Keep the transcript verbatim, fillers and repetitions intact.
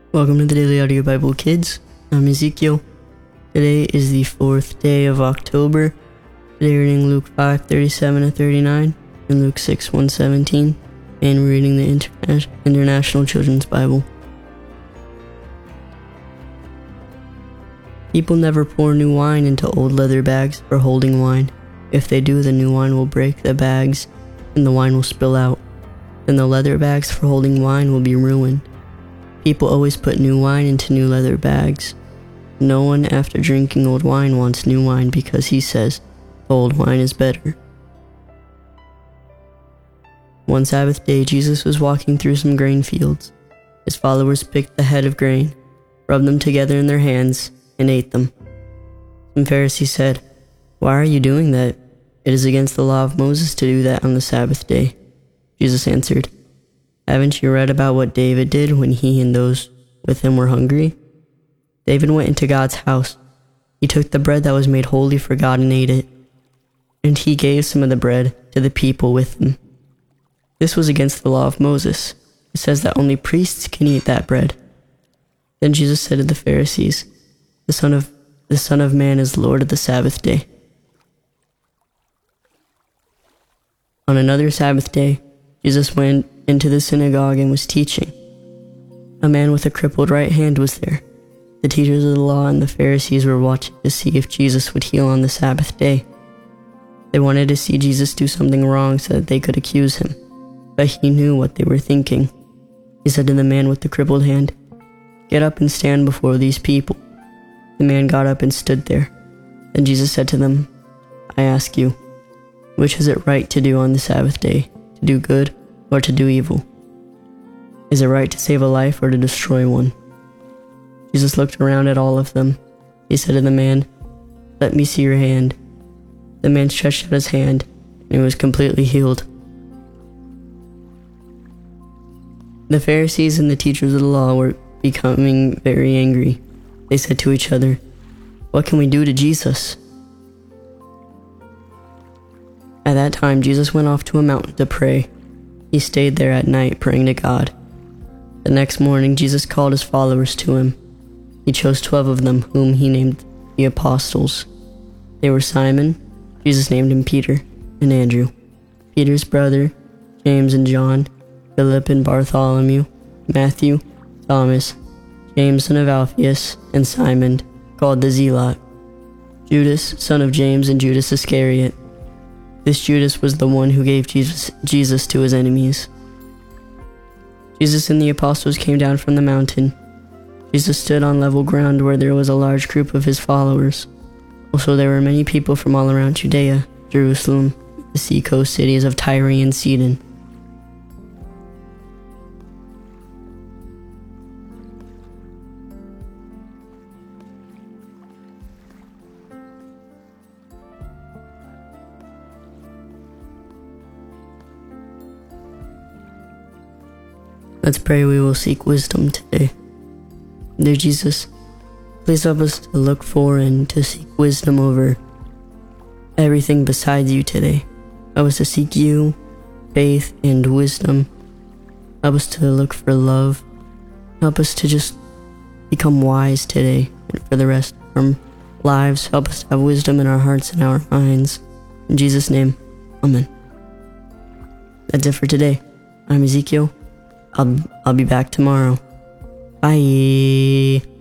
Welcome to the Daily Audio Bible, kids. I'm Ezekiel. Today is the fourth day of October. Today we're reading Luke five thirty-seven to thirty-nine and Luke six one seventeen, and we're reading the Interna- International Children's Bible. People never pour new wine into old leather bags for holding wine. If they do, the new wine will break the bags and the wine will spill out. Then the leather bags for holding wine will be ruined. People always put new wine into new leather bags. No one after drinking old wine wants new wine because he says old wine is better. One Sabbath day, Jesus was walking through some grain fields. His followers picked the head of grain, rubbed them together in their hands, and ate them. Some Pharisees said, "Why are you doing that? It is against the law of Moses to do that on the Sabbath day." Jesus answered, "Haven't you read about what David did when he and those with him were hungry? David went into God's house. He took the bread that was made holy for God and ate it, and he gave some of the bread to the people with him. This was against the law of Moses. It says that only priests can eat that bread." Then Jesus said to the Pharisees, The Son of the Son of Man is Lord of the Sabbath day." On another Sabbath day, Jesus went into the synagogue and was teaching. A man with a crippled right hand was there. The teachers of the law and the Pharisees were watching to see if Jesus would heal on the Sabbath day. They wanted to see Jesus do something wrong so that they could accuse him, but he knew what they were thinking. He said to the man with the crippled hand, "Get up and stand before these people." The man got up and stood there. Then Jesus said to them, "I ask you, which is it right to do on the Sabbath day, to do good or to do evil? Is it right to save a life or to destroy one?" Jesus looked around at all of them. He said to the man, "Let me see your hand." The man stretched out his hand, and he was completely healed. The Pharisees and the teachers of the law were becoming very angry. They said to each other, "What can we do to Jesus?" At that time, Jesus went off to a mountain to pray. He stayed there at night praying to God. The next morning, Jesus called his followers to him. He chose twelve of them, whom he named the apostles. They were Simon, Jesus named him Peter, and Andrew, Peter's brother, James and John, Philip and Bartholomew, Matthew, Thomas, James son of Alphaeus, and Simon, called the Zealot, Judas, son of James, and Judas Iscariot. This Judas was the one who gave Jesus, Jesus to his enemies. Jesus and the apostles came down from the mountain. Jesus stood on level ground where there was a large group of his followers. Also, there were many people from all around Judea, Jerusalem, the seacoast cities of Tyre and Sidon. Let's pray. We will seek wisdom today. Dear Jesus, please help us to look for and to seek wisdom over everything besides you today. Help us to seek you, faith, and wisdom. Help us to look for love. Help us to just become wise today and for the rest of our lives. Help us to have wisdom in our hearts and our minds. In Jesus' name, amen. That's it for today. I'm Ezekiel. I'll, I'll be back tomorrow. Bye.